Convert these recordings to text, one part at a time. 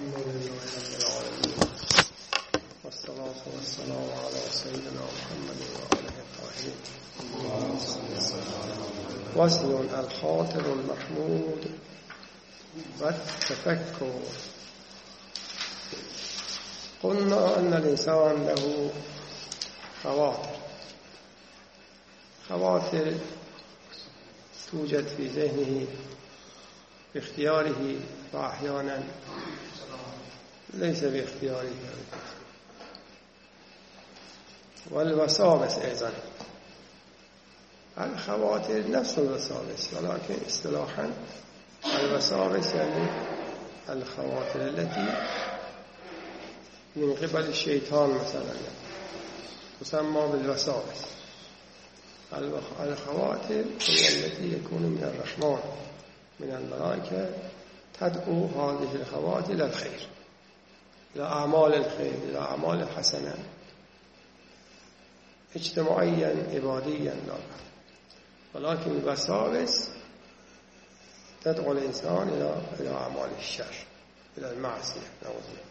الحمد لله رب العالمين والصلاة والسلام على سيدنا محمد وآله الطاهرين. وصل الخاطر المحمود والتفكر. قلنا أن الإنسان له خواطر توجد في ذهنه باختياره وأحيانا ليس باختياره، والوساوس أيضا. الخواطر نفس الوساوس، ولكن اصطلاحا الوساوس يعني الخواطر التي من قبل الشيطان مثلا تسمى بالوساوس. الخواطر هي التي يكون من الرحمن من الملائكة تدعو هذه الخواطر إلى الخير، إلى أعمال الخير، إلى أعمال الحسنة اجتماعيا عباديا لا. ولكن الوساوس تدعو الإنسان إلى أعمال الشر، إلى المعصية نعوذ بالله.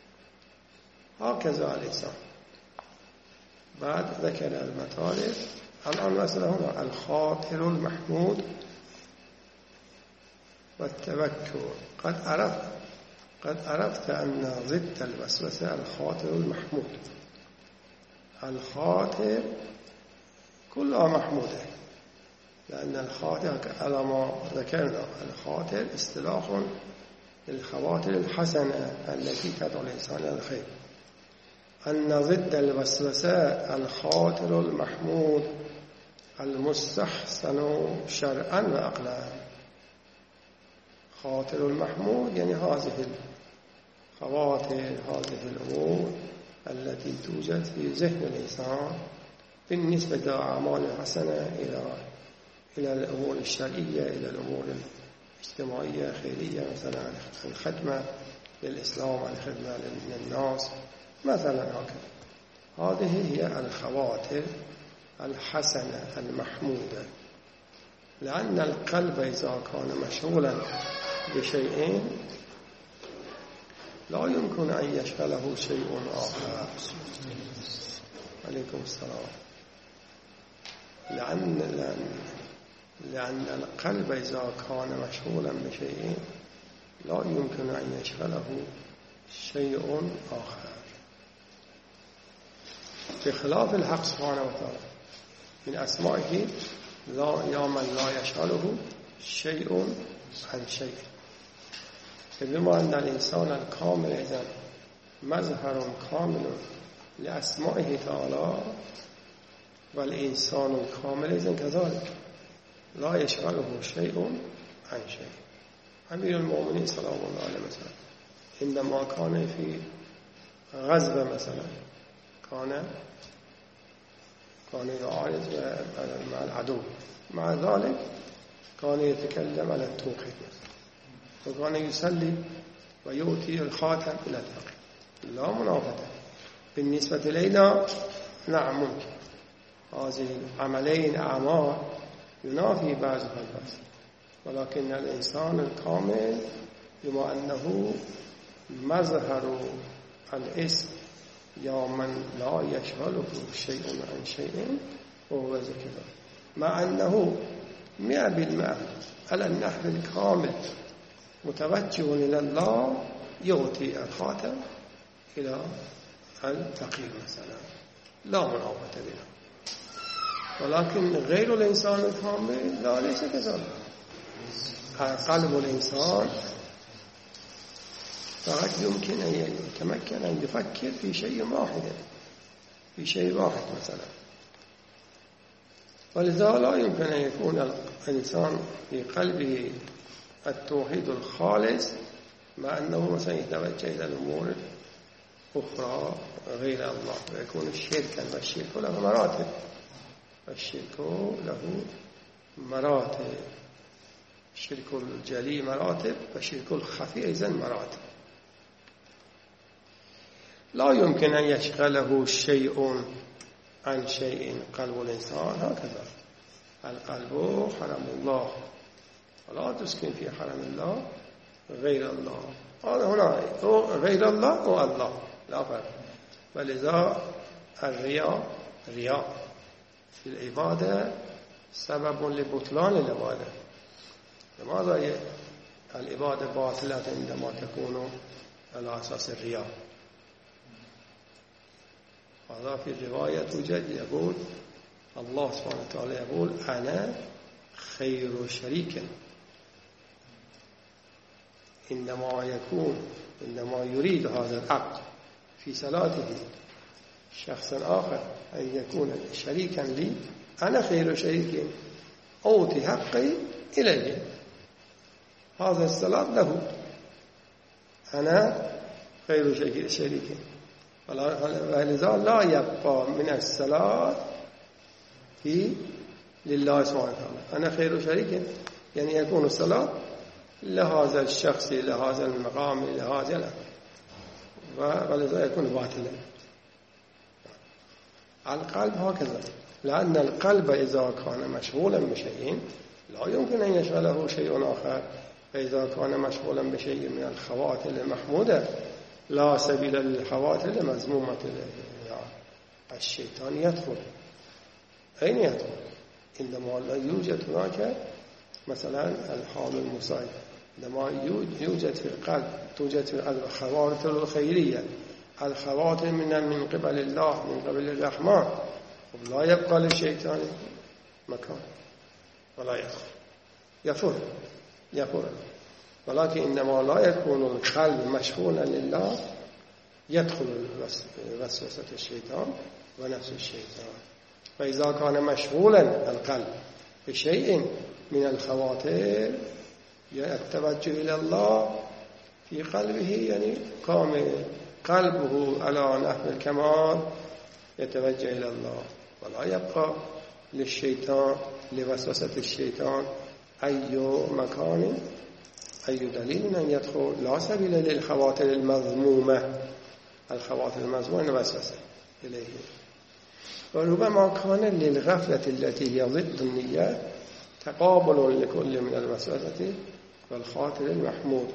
هكذا الإنسان. بعد ذكر المطالب. الآن مثلا هنا الخاطر المحمود والتفكر. قد عرفت أن ضد الوسوسة الخاطر المحمود. الخاطر كلها محمودة، لأن الخاطر على ما ذكرنا الخاطر اصطلاح للخواطر الحسنة التي تدعو الإنسان إلى الخير. أن ضد الوسوسة الخاطر المحمود المستحسن شرعا وعقلا. خاطر المحمود يعني هذه الخواطر، هذه الأمور التي توجد في ذهن الإنسان بالنسبة لأعمال الحسنة إلى الأمور الشرعية، إلى الأمور الاجتماعية خيرية، مثلا الخدمة للإسلام، الخدمة للناس مثلا. هكذا هذه هي الخواطر الحسنة المحمودة. لأن القلب إذا كان مشغولا بشيء لا يمكن أن يشغله شيء آخر. عليكم السلام. لأن القلب إذا كان مشغولا بشيء لا يمكن أن يشغله شيء آخر، بخلاف الحق سبحانه وتعالى من أسمائه يا من لا يشغله شيء عن شيء. بما أن الإنسان الكامل إذن مظهر كامل لأسمائه تعالى، والإنسان الكامل إذن كذلك لا يشغله شيء عن شيء. أمير المؤمنين صلى الله عليه وسلم عندما كان في غزوة مثلا كان يعارض مع العدو، مع ذلك كان يتكلم على التوحيد، وكان يصلي ويؤتي الخاتم إلى الفقير. لا منافاة بالنسبة إلينا. نعم ممكن هذه العملين أعمال ينافي بعضها البعض، ولكن الإنسان الكامل بما أنه مظهر الاسم يا من لا يشغله شيء عن شيء وهو ذكر، مع أنه 100% على النحو الكامل متوجه إلى الله، يعطي الخاتم إلى الفقير مثلا، لا منافاة بنا. ولكن غير الإنسان الكامل لا، ليس كذلك. قلب الإنسان فقط يمكن أن يتمكن أن يفكر في شيء واحد مثلا. ولذا لا يمكن أن يكون الإنسان في قلبه التوحيد الخالص مع أنه مثلا يتوجه إلى الأمور أخرى غير الله، ويكون الشركا. والشرك له مراتب، الشرك الجلي مراتب، والشرك الخفي أيضا مراتب. لا يمكن أن يشغله شيء عن شيء. قلب الإنسان هكذا. القلب حرم الله، ولا تسكن في حرم الله غير الله. هنا غير الله والله لا فرق. ولذا الرياء في العبادة سبب لبطلان العبادة. لماذا العبادة باطلة عندما تكون على أساس الرياء؟ هذا في الرواية توجد، يقول الله سبحانه وتعالى يقول أنا خير شريك. عندما يريد هذا العبد في صلاته شخص آخر أن يكون شريكا لي، أنا خير شريك أوتي حقي إليه، هذا الصلاة له، أنا خير شريك. ولذا لا يبقى من الصلاة لله سبحانه وتعالى. أنا خير شريك يعني يكون الصلاة لهذا الشخص، لهذا المقام، لهذا، ولذا يكون باطلا. القلب هكذا، لأن القلب إذا كان مشغولا بشيء لا يمكن أن يشغله شيء آخر. فإذا كان مشغولا بشيء من الخواطر المحمودة لا سبيل للخواطر المذمومة، الشيطان يدخل. أين يدخل؟ عندما لا يوجد هناك مثلا الحال المساعد، عندما يوجد في القلب، توجد في الخواطر الخيرية، الخواطر من قبل الله، من قبل الرحمن، لا يبقى للشيطان مكان ولا يدخل، يفر. ولكن عندما لا يكون القلب مشغولا لله يدخل وسوسة الشيطان ونفس الشيطان. فإذا كان مشغولا القلب بشيء من الخواطر التوجه إلى الله في قلبه، يعني كامل قلبه على نحو الكمال يتوجه إلى الله، ولا يبقى للشيطان، لوسوسة الشيطان أي مكان، أي دليل أن يدخل. لا سبيل للخواطر المذمومة، الخواطر المذمومة وسوسة إليه. وربما كان للغفلة التي هي ضد النية تقابل لكل من الوسوسة والخاطر المحمود،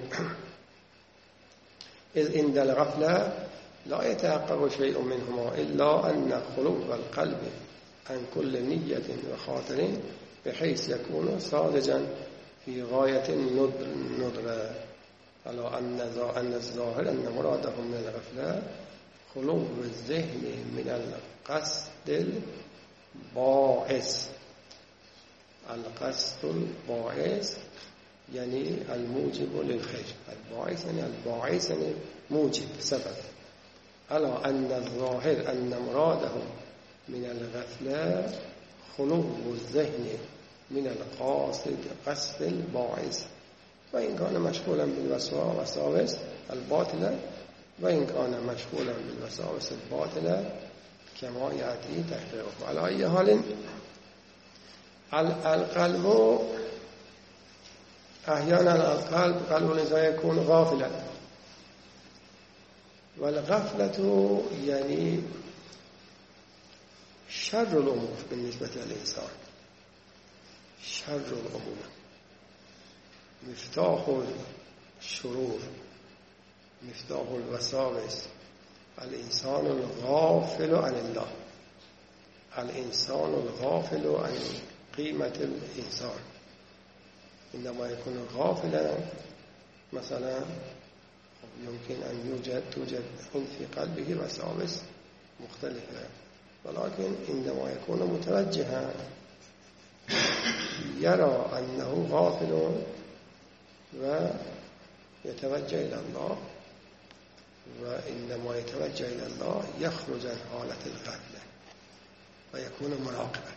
إذ عند الغفلة لا يتحقق شيء منهما إلا أن خلو القلب عن كل نية وخاطر بحيث يكون صادجا في غاية الندرة، على أن الظاهر أن مرادهم من الغفلة خلو الذهن من القصد الباعث. القصد الباعث يعني الموجب للخير، الباعث يعني موجب، سبب. على أن الظاهر أن مرادهم من الغفلة خلو الذهن من القاصد قصد الباعث، وإن كان مشغولا بالوساوس الباطلة، وإن كان مشغولا بالوساوس الباطلة كما يأتي تحقيقه. على أي حال القلب أحيانا قلب الإنسان يكون غافلا، والغفلة يعني شر الأمور بالنسبة للإنسان، شر الأمور، مفتاح الشرور، مفتاح الوساوس. الإنسان الغافل عن الله، الإنسان الغافل عن قيمة الإنسان. عندما يكون غافلا مثلا يمكن أن توجد في قلبه وساوس مختلفة، ولكن عندما يكون متوجها يرى أنه غافل ويتوجه إلى الله، وعندما يتوجه إلى الله يخرج عن حالة الغفلة ويكون مراقبا،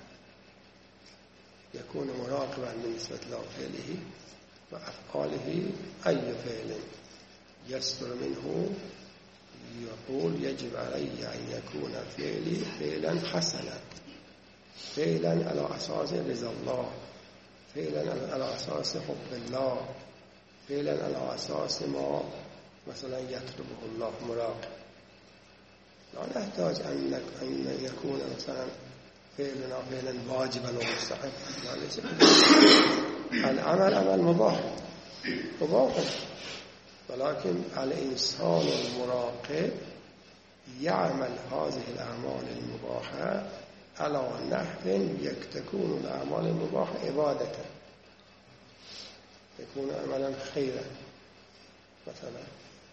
يكون مراقبا بالنسبة لفعله وأفعاله. أي فعل يصدر منه يقول يجب علي أن يكون فعلي فعلا حسنا، فعلا على أساس رضا الله، فعلا على أساس حب الله، فعلا على أساس ما مثلا يطلبه الله مراقب. لا نحتاج أن يكون مثلا فعلنا فعلا واجبا ومستحب، العمل عمل مباح، مباح، ولكن الإنسان المراقب يعمل هذه الأعمال المباحة على نحو تكون الأعمال المباحة عبادة، يكون عملا خيرا. مثلا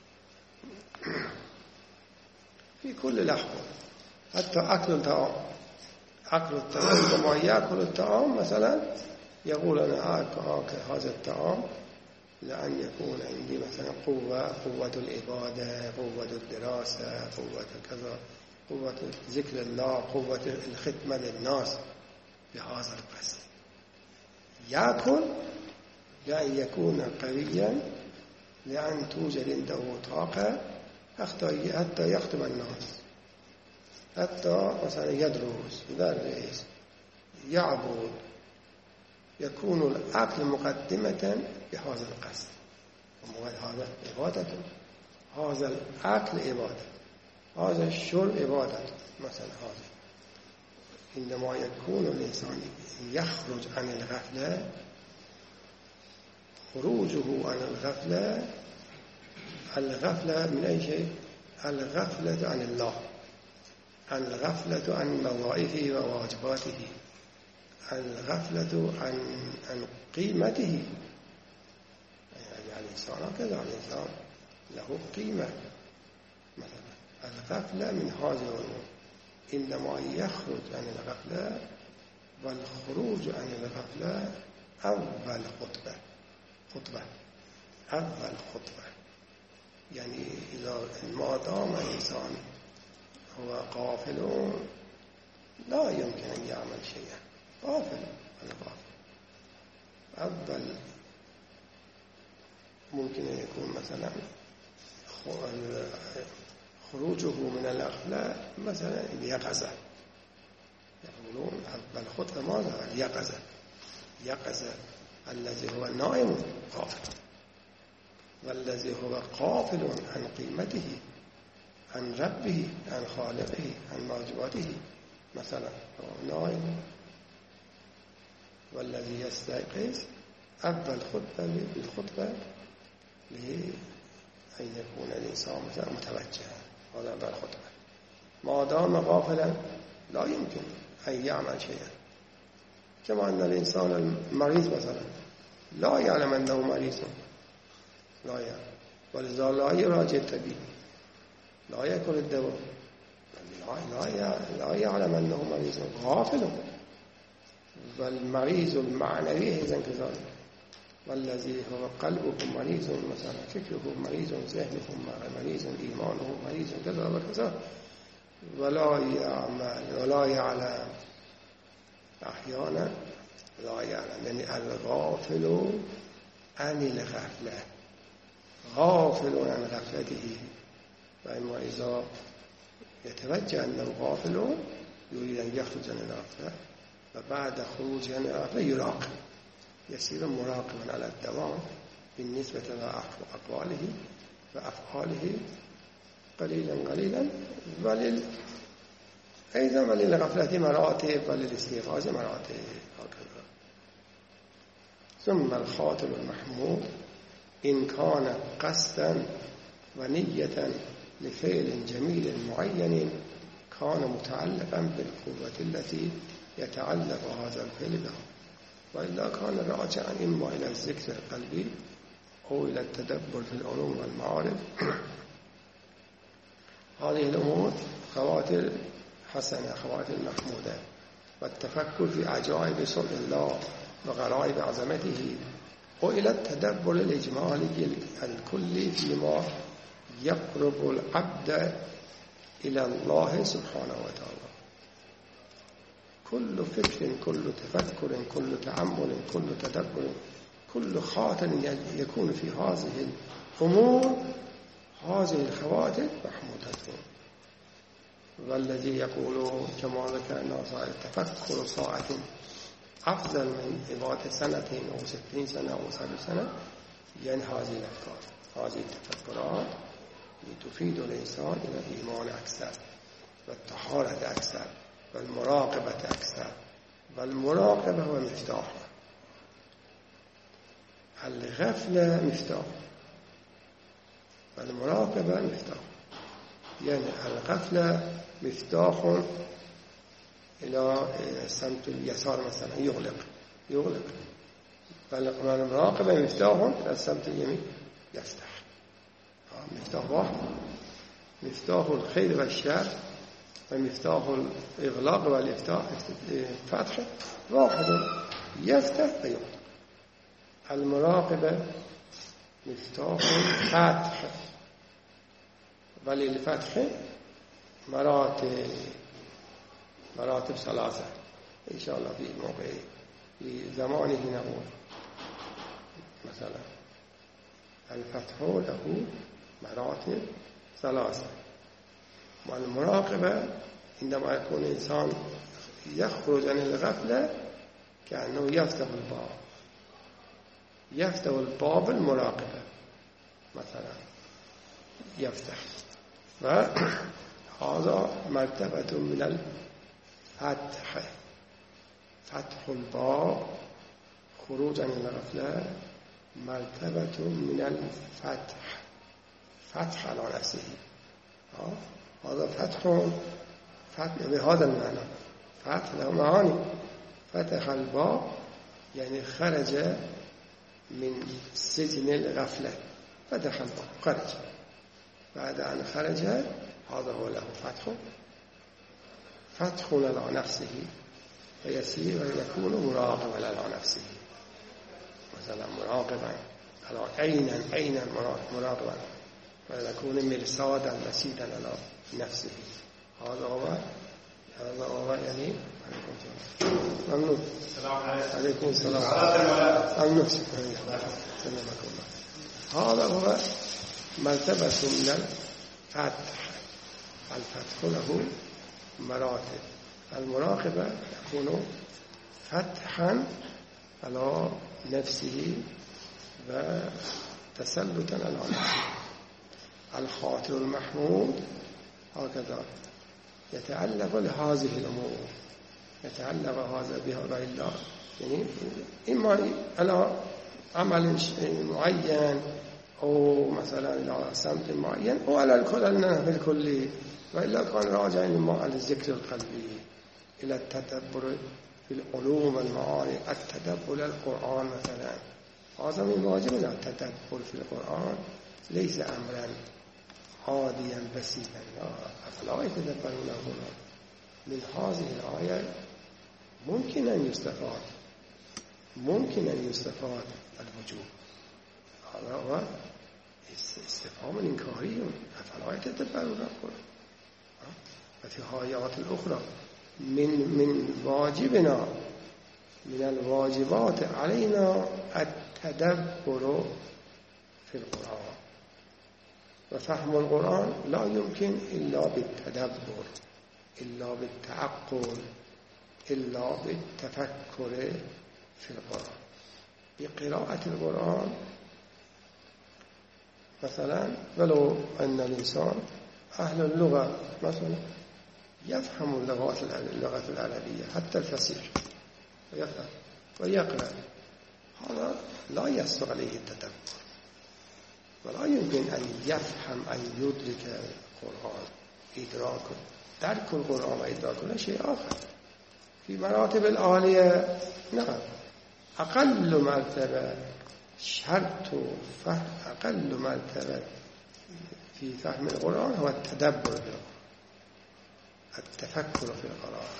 في كل لحظة، حتى أكل الطعام، عندما يأكل الطعام مثلا يقول أنا آكل هذا الطعام لأن يكون عندي مثلا قوة العبادة، قوة الدراسة، قوة كذا، قوة ذكر الله، قوة الخدمة للناس، بهذا القصد يأكل لأن يكون قويا، لأن توجد عنده طاقة حتى يخدم الناس، حتى مثلا يدرس، يدرس، يعبد، يكون الأكل مقدمة بهذا القصد. هذا عبادة، هذا الأكل عبادة، هذا الشرب عبادة. مثلا هذا عندما يكون الإنسان يخرج عن الغفلة، خروجه عن الغفلة من أي شيء؟ الغفلة عن الله، الغفلة عن وظائفه وواجباته، الغفلة عن قيمته. يعني الإنسان كذا، الإنسان له قيمة. مثلا الغفلة من هذه الأمور، إنما يخرج عن الغفلة، والخروج عن الغفلة أول خطبة. يعني إذا ما دام الإنسان هو غافل لا يمكن أن يعمل شيئا. غافل. أول ممكن أن يكون مثلا خروجه من الغفلة مثلا اليقظة. يقولون أول خطبة ماذا؟ اليقظة الذي هو نائم غافل، والذي هو غافل عن قيمته، عن ربه، عن خالقه، عن واجباته. مثلا هو نائم، والذي يستيقظ أول خطبة لأن يكون الإنسان مثلا متوجها. هذا أول خطبة. ما دام غافلا لا يمكن أن يعمل شيئا. كما أن الإنسان المريض مثلا لا يعلم أنه مريض، لا يعلم، ولذا لا يراجع الطبيب، لا يأكل الدواء، لا يعلم أنه مريض، غافل. والمريض المعنوي أيضا كذلك، والذي هو قلبه مريض مثلا، فكره مريض، ذهنه مريض، إيمانه مريض، كذا وكذا، ولا يعلم. أحيانا لا يعلم، يعني الغافل عن الغفلة، غافل عن غفلته. فإما إذا يتوجه أنه غافل يريد أن يخرج عن الغفلة، وبعد خروج عن الغفلة يراقب، يصير مراقبا على الدوام بالنسبة لأقواله وأفعاله قليلا، أيضا وللغفلة مراتب، وللاستيقاظ مراتب، هكذا. ثم الخاطر المحمود إن كان قصدا ونية لفعل جميل معين كان متعلقا بالقوة التي يتعلق هذا الفعل بها، وإلا كان راجعا إما إلى الذكر القلبي أو إلى التدبر في العلوم والمعارف. هذه الأمور خواتر حسنة، خواتر محمودة، والتفكر في عجائب صنع الله وغرائب عظمته، وإلى التدبر الإجمالي الكلي فيما يقرب العبد إلى الله سبحانه وتعالى. كل فكر، كل تفكر، كل تأمل، كل تدبر، كل خاطر يكون في هذه الأمور، هذه الخواطر محمودة. والذي يقول كما ذكرنا تفكر ساعة أفضل من عبادة سنتين أو 60 سنة أو 70 سنة، يعني هذه الأفكار، هذه التفكرات تفيد الإنسان إلى الإيمان أكثر، والطهارة أكثر، والمراقبة أكثر، والمراقبة هو مفتاح. الغفلة مفتاح والمراقبة مفتاح. يعني الغفلة مفتاح إلى سمت اليسار مثلا يغلق والمراقبة مفتاح إلى سمت اليمين يفتح. مفتاح واحد، مفتاح الخير والشر ومفتاح الإغلاق والفتح واحد يفتح ويغلق. المراقبة مفتاح الفتح، وللفتح مراتب ثلاثة إن شاء الله في موقع في زمانه نقول. مثلا الفتح له مراتب ثلاثة، والمراقبة عندما يكون الإنسان يخرج عن الغفلة كأنه يفتح الباب المراقبة مثلا يفتح. وهذا مرتبة من الفتح، فتح الباب خروج عن الغفلة مرتبة من الفتح، فتح على نفسه. هذا فتح بهذا المعنى. فتح له معاني. فتح الباب يعني خرج من سجن الغفلة، فتح الباب خرج. بعد أن خرج هذا هو له فتح على نفسه فيسير ويكون مراقبا على نفسه. مثلا مراقبا عينا مراقبا ويكون مرصادا مسيدا على نفسه. هذا هو يعني ممنون. عليكم السلام. ممنون. سلامك الله. هذا هو مرتبة من الفتح. الفتح له مراتب. المراقبة يكون فتحا على نفسه وتسلطا على نفسه. الخاطر المحمود هكذا يتعلق بهذه الأمور، يتعلق هذا بها بالله، يعني إما على عمل معين أو مثلا إلى سمت معين أو على الكل، وإلا كان راجع على الذكر القلبي إلى التدبر في العلوم والمعاني، التدبر القرآن مثلا. هذا من واجبنا التدبر في القرآن، ليس أمرا عاديا بسيطا. أفلا يتدبرون القرآن؟ من هذه الآية ممكن أن يستفاد الوجوب. هذا هو استفهام إنكاري. أفلا يتدبرون القرآن؟ وفي آيات الأخرى من واجبنا، من الواجبات علينا التدبر في القرآن، وفهم القرآن لا يمكن إلا بالتدبر، إلا بالتعقل، إلا بالتفكر في القرآن. بقراءة القرآن مثلا، ولو أن الإنسان أهل اللغة مثلا يفهم اللغة العربية حتى الفصيح ويفهم ويقرأ، هذا لا يسر عليه التدبر، ولا يمكن أن يفهم أن يدرك القرآن إدراكه. درك القرآن وإدراكه شيء آخر. في مراتب العالية نعم، أقل مرتبة شرط فهم، أقل مرتبة في فهم القرآن هو التدبر في القرآن، التفكر في القرآن.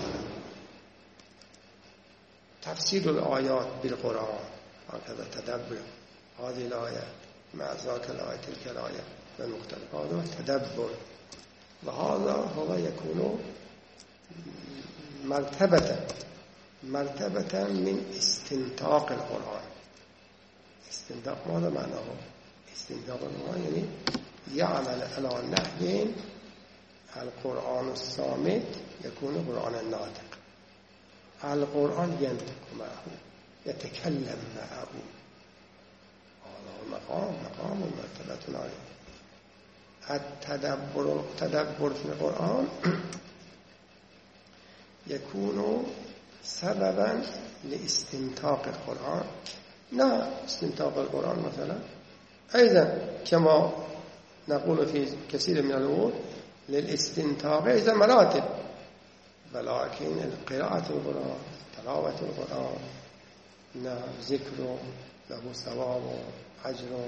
تفسير الآيات بالقرآن هكذا تدبر، هذه الآية مع ذاك الآية تلك الآية والمختلف، هذا التدبر. وهذا هو يكون مرتبة من استنطاق القرآن. استنطاق ماذا معناه؟ استنطاق القرآن يعني يعمل على نحو القرآن الصامت يكون قرآن الناطق. القرآن ينطق معه، يتكلم معه. هذا هو مقام مرتبة عالية. التدبر في القرآن يكون سببا لاستنطاق القرآن نه استنتاق القرآن مثلا أيضا كما نقول في كثير من الأمور للاستنتاق أيضا مراتب، ولكن قراءة القرآن تلاوة القرآن ذكر له ثواب وأجر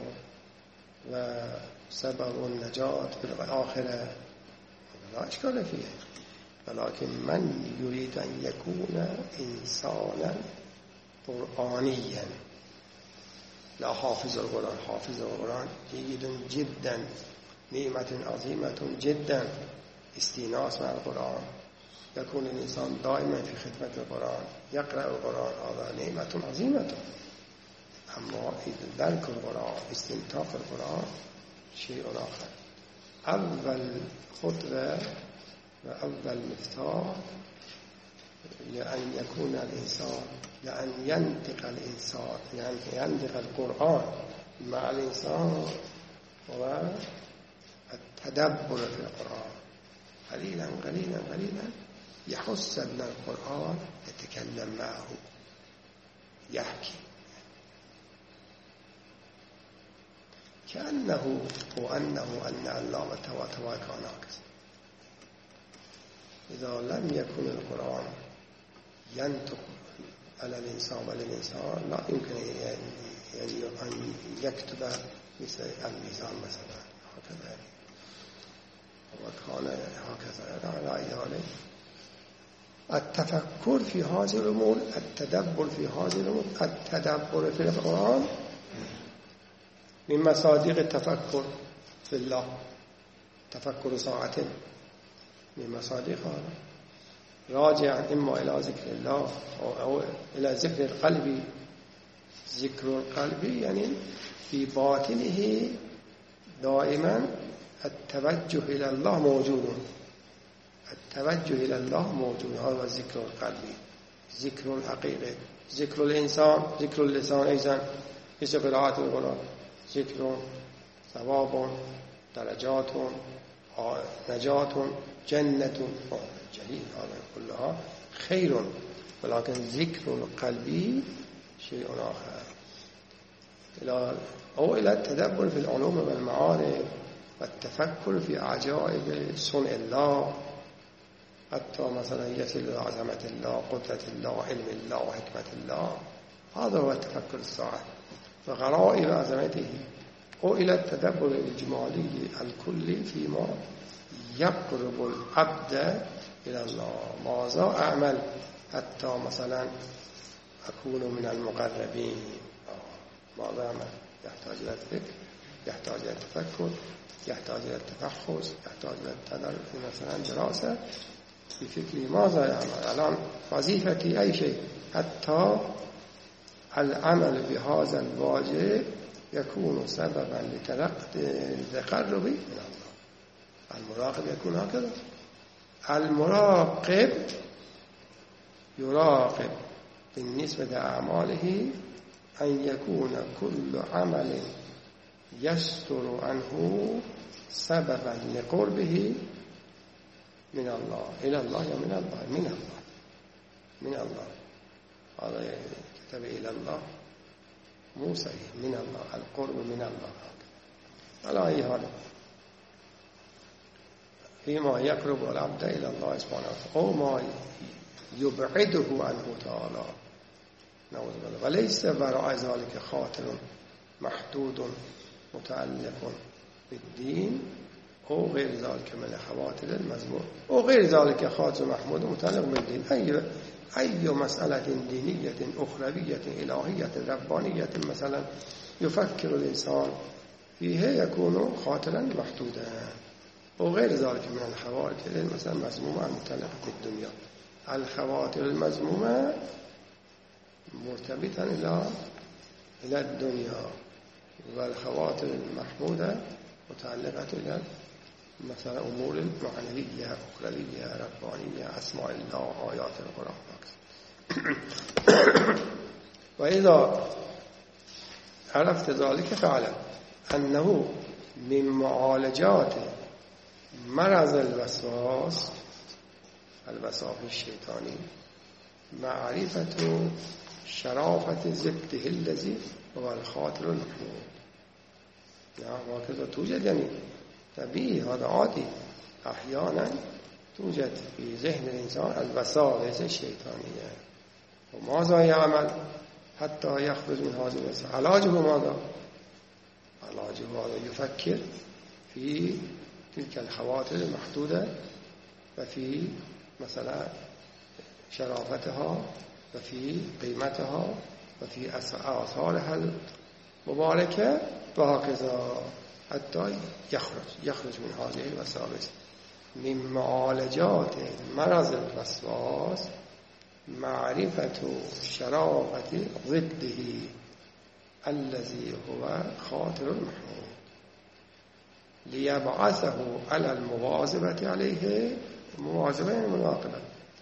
وسبب النجاة في الآخرة لا إشكال فيه، ولكن من يريد أن يكون إنسانا قرآنيا لا حافظ القرآن، حافظ القرآن جيد جدا، نعمة عظيمة جدا، استئناس مع القرآن، يكون الإنسان دائما في خدمة القرآن، يقرأ القرآن، هذا نعمة عظيمة. أما درك القرآن استنتاق القرآن شيء آخر. أول خطوة وأول مفتاح لأن يكون الإنسان، لأن ينطق الإنسان، يعني ينطق القرآن مع الإنسان والتدبر في القرآن قليلا قليلا قليلا يحس أن القرآن يتكلم معه، يحكي كأنه أن الله تواتوا كان هكذا. إذا لم يكن القرآن ينطق على الإنسان والإنسان لا يمكن أن يكتب مثل الميزان مثلا هكذا، وكان هكذا لا يعني. التفكر في هذه الأمور، التدبر في هذه الأمور، التدبر في القرآن من مصادق التفكر في الله، تفكر ساعة من مصادقها، راجعا إما إلى ذكر الله أو إلى ذكر القلب. ذكر القلب يعني في باطنه دائما التوجه إلى الله موجود، التوجه إلى الله موجود، هذا ذكر القلب. ذكر الحقيقة، ذكر الإنسان، ذكر اللسان أيضا في قراءة القرآن، ذكر ثواب درجات نجاة جنة جليل، هذا كلها خير، ولكن ذكر القلب شيء آخر. أو إلى التدبر في العلوم والمعارف والتفكر في عجائب صنع الله، حتى مثلا يصل إلى عظمة الله، قدرة الله، علم الله وحكمة الله، هذا هو التفكر الصاعد وغرائب عظمته. أو إلى التدبر الإجمالي الكلي فيما يقرب العبد إلى الله، ماذا أعمل حتى مثلا أكون من المقربين، ماذا أعمل؟ يحتاج إلى الفكر، يحتاج إلى التفكر، يحتاج إلى التفحص، يحتاج إلى التدرس مثلا دراسة في فكري ماذا يعمل الآن، وظيفتي أي شيء، حتى العمل بهذا الواجب يكون سببا لتقرب من الله. المراقب يكون هكذا، المراقب يراقب بالنسبة لأعماله أن يكون كل عمل يستر عنه سببا لقربه من الله إلى الله، يا من الله، من الله، من الله. هذا كتب إلى الله موسى من الله، القرب من الله على أي حال فيما يقرب العبد إلى الله سبحانه وتعالى أو ما يبعده عنه تعالى، نعوذ بالله. وليس وراء ذلك خاطر محدود متعلق بالدين أو غير ذلك من خواطر المذموم، أو غير ذلك خاطر محمود متعلق بالدين. أي مسألة دينية أخروية إلهية ربانية مثلا يفكر الإنسان فيها يكون خاطرا محدودا، وغير ذلك من الخواطر مثلا مذمومة المتعلقة بالدنيا. الخواطر المذمومة مرتبطة إلى الدنيا، والخواطر المحمودة متعلقة إلى مثلا أمور معنوية أخروية ربانية، أسماء الله، آيات القرآن. وإذا عرفت ذلك فاعلم أنه من معالجات مرض الوسواس الشيطاني معرفة شرافة ضده الذي هو الخاطر المحمود. نعم وهكذا توجد يعني طبيعي، هذا عادي، أحيانا توجد في ذهن الإنسان الوساوس الشيطانية. وماذا يعمل حتى يخرج من هذه الوساوس؟ علاجه ماذا؟ علاجه هذا يفكر في تلك الخواطر المحدودة وفي مثلا شرافتها وفي قيمتها وفي آثارها المباركة وهكذا حتى يخرج من هذه الوساوس. من معالجات مرض الوسواس معرفة شرافة ضده الذي هو خاطر المحمود ليبعثه على المواظبة عليه، المواظبة المراقبة،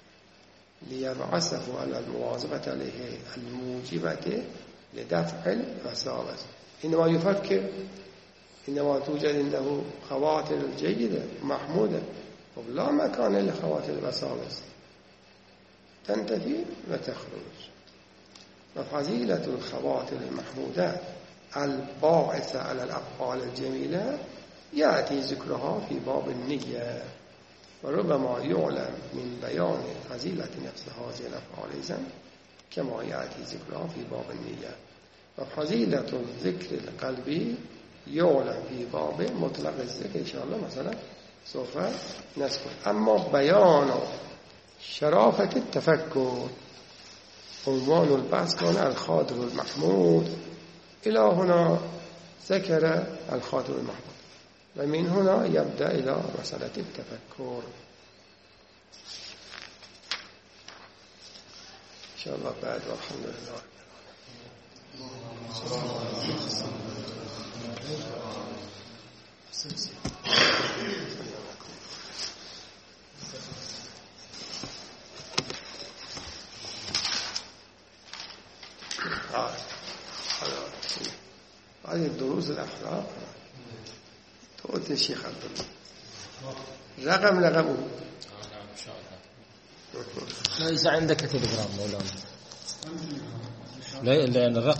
ليبعثه على المواظبة عليه الموجبة لدفع الوساوس. إنما يفكر، إنما توجد عنده خواطر جيدة محمودة، ولا مكان لخواطر الوساوس، تنتهي وتخرج. وفضيلة الخواطر المحمودة الباعثة على الأفعال الجميلة يأتي ذكرها في باب النية، وربما يعلم من بيان فضيلة نفس هذه الأفعال إذن كما يأتي ذكرها في باب النية. وفضيلة الذكر القلبي يعلم في باب مطلق الذكر إن شاء الله مثلا سوف نذكر. أما بيان شرافة التفكر عنوان البحث كان الخاطر المحمود. إلى هنا ذكر الخاطر المحمود، ومن هنا يبدأ إلى مسألة التفكر إن شاء الله بعد. والحمد لله. هذه الدروس الأخلاق تؤتي الشيخ عبد الله رقم نعم إن شاء الله. إذا عندك تليجرام مولانا لا الرقم